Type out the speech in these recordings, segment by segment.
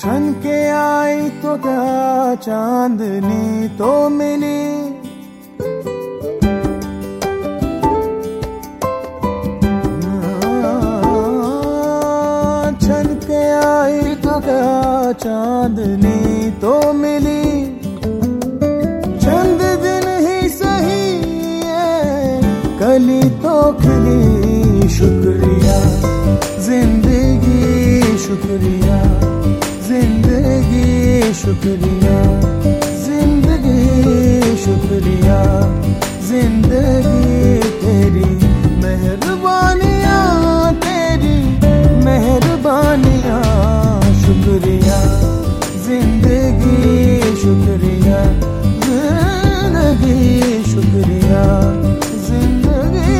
छन के आई तो क्या चांदनी तो मिली, छन के आई तो क्या चांदनी तो मिली। चंद दिन ही सही कली तो खिली, शुक्रिया जिंदगी शुक्रिया जिंदगी शुक्रिया जिंदगी शुक्रिया जिंदगी तेरी मेहरबानियाँ, तेरी मेहरबानियाँ, शुक्रिया जिंदगी शुक्रिया जिंदगी शुक्रिया जिंदगी।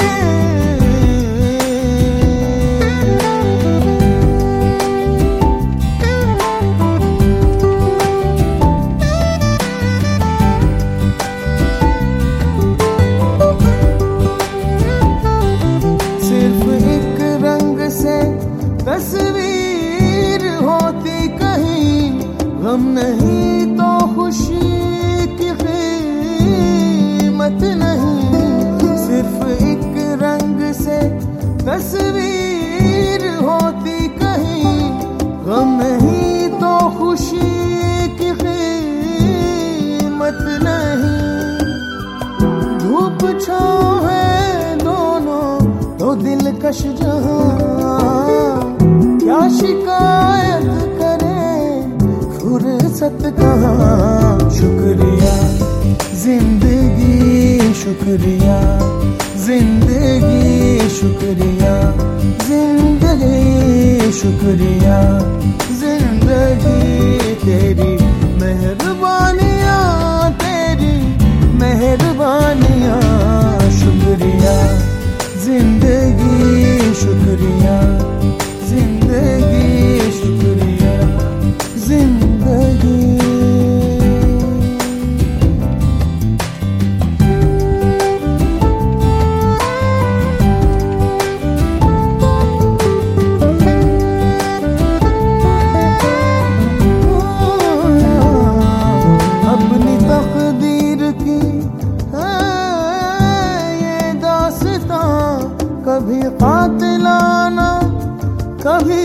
तस्वीर होती कहीं गम नहीं तो खुशी की कीमत नहीं, सिर्फ एक रंग से तस्वीर होती कहीं गम नहीं तो खुशी की कीमत नहीं। धूप छाँव है दोनों तो दिलकश जहां, क्या शिकायत करें फुर्सत कहाँ। शुक्रिया जिंदगी शुक्रिया जिंदगी शुक्रिया जिंदगी शुक्रिया जिंदगी तेरी मेहरबानियाँ, तेरी मेहरबानियाँ, शुक्रिया जिंदगी शुक्रिया जिंदगी शुक्रिया जिंदगी। अपनी तकदीर की है ये दास्तां, कभी कातिलाना कभी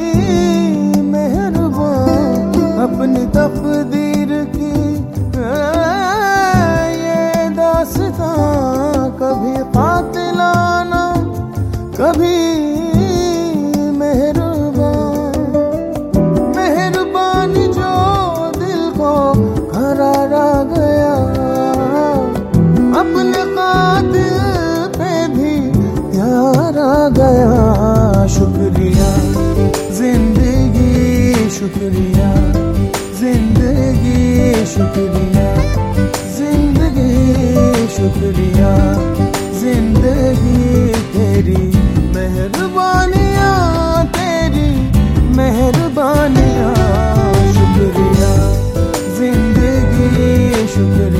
मेहरबान। अपनी तकदीर की ये दास्तां, कभी कातिलाना कभी मेहरबान। मेहरबानी जो दिल को करारा गया, अपने कातिल पे भी प्यार आ गया। शुक्रिया जिंदगी शुक्रिया जिंदगी शुक्रिया जिंदगी शुक्रिया जिंदगी तेरी मेहरबानियाँ, तेरी मेहरबानियाँ, शुक्रिया जिंदगी शुक्रिया।